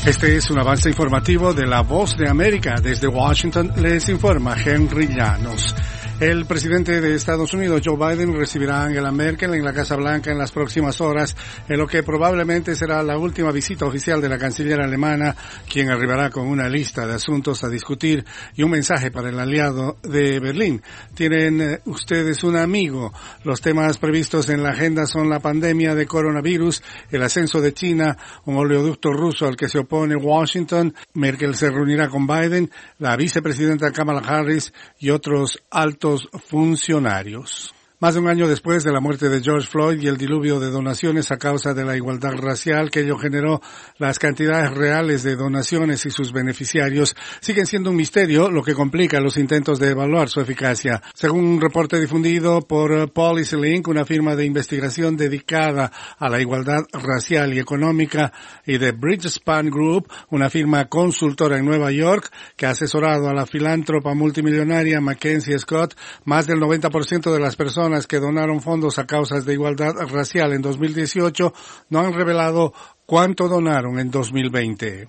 Este es un avance informativo de La Voz de América. Desde Washington les informa Henry Llanos. El presidente de Estados Unidos, Joe Biden, recibirá a Angela Merkel en la Casa Blanca en las próximas horas, en lo que probablemente será la última visita oficial de la canciller alemana, quien arribará con una lista de asuntos a discutir y un mensaje para el aliado de Berlín. Tienen ustedes un amigo. Los temas previstos en la agenda son la pandemia de coronavirus, el ascenso de China, un oleoducto ruso al que se opone Washington. Merkel se reunirá con Biden, la vicepresidenta Kamala Harris y otros altos funcionarios. Más de un año después de la muerte de George Floyd y el diluvio de donaciones a causa de la igualdad racial que ello generó, las cantidades reales de donaciones y sus beneficiarios siguen siendo un misterio, lo que complica los intentos de evaluar su eficacia. Según un reporte difundido por PolicyLink, una firma de investigación dedicada a la igualdad racial y económica, y de Bridgespan Group, una firma consultora en Nueva York que ha asesorado a la filántropa multimillonaria Mackenzie Scott, más del 90% de las personas que donaron fondos a causas de igualdad racial en 2018 no han revelado cuánto donaron en 2020.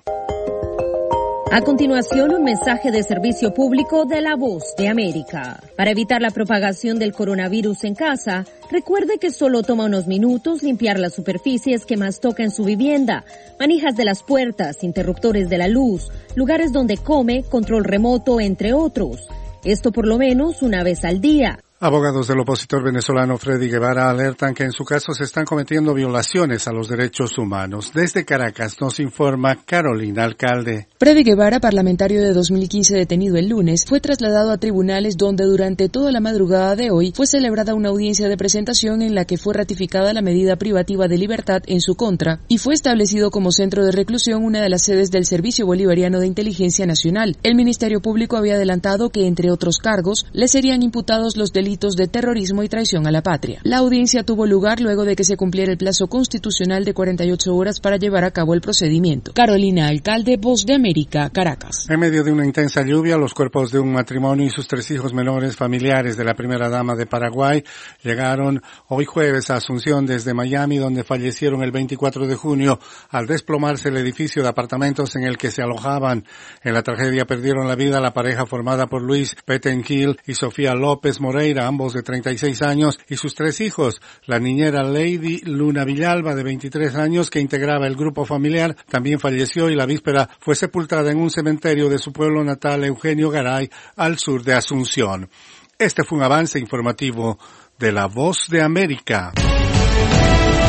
A continuación, un mensaje de servicio público de La Voz de América. Para evitar la propagación del coronavirus en casa, recuerde que solo toma unos minutos limpiar las superficies que más toca en su vivienda, manijas de las puertas, interruptores de la luz, lugares donde come, control remoto, entre otros. Esto por lo menos una vez al día. Abogados del opositor venezolano Freddy Guevara alertan que en su caso se están cometiendo violaciones a los derechos humanos. Desde Caracas nos informa Carolina Alcalde. Freddy Guevara, parlamentario de 2015 detenido el lunes, fue trasladado a tribunales donde durante toda la madrugada de hoy fue celebrada una audiencia de presentación en la que fue ratificada la medida privativa de libertad en su contra y fue establecido como centro de reclusión una de las sedes del Servicio Bolivariano de Inteligencia Nacional. El Ministerio Público había adelantado que, entre otros cargos, le serían imputados los delitos de terrorismo y traición a la patria. La audiencia tuvo lugar luego de que se cumpliera el plazo constitucional de 48 horas para llevar a cabo el procedimiento. Carolina Alcalde, Voz de América, Caracas. En medio de una intensa lluvia, los cuerpos de un matrimonio y sus 3 hijos menores familiares de la primera dama de Paraguay llegaron hoy jueves a Asunción desde Miami, donde fallecieron el 24 de junio al desplomarse el edificio de apartamentos en el que se alojaban. En la tragedia perdieron la vida la pareja formada por Luis Pettenkill y Sofía López Moreira, ambos de 36 años, y sus 3 hijos. La niñera Lady Luna Villalba, de 23 años, que integraba el grupo familiar, también falleció y la víspera fue sepultada en un cementerio de su pueblo natal, Eugenio Garay, al sur de Asunción. Este fue un avance informativo de La Voz de América.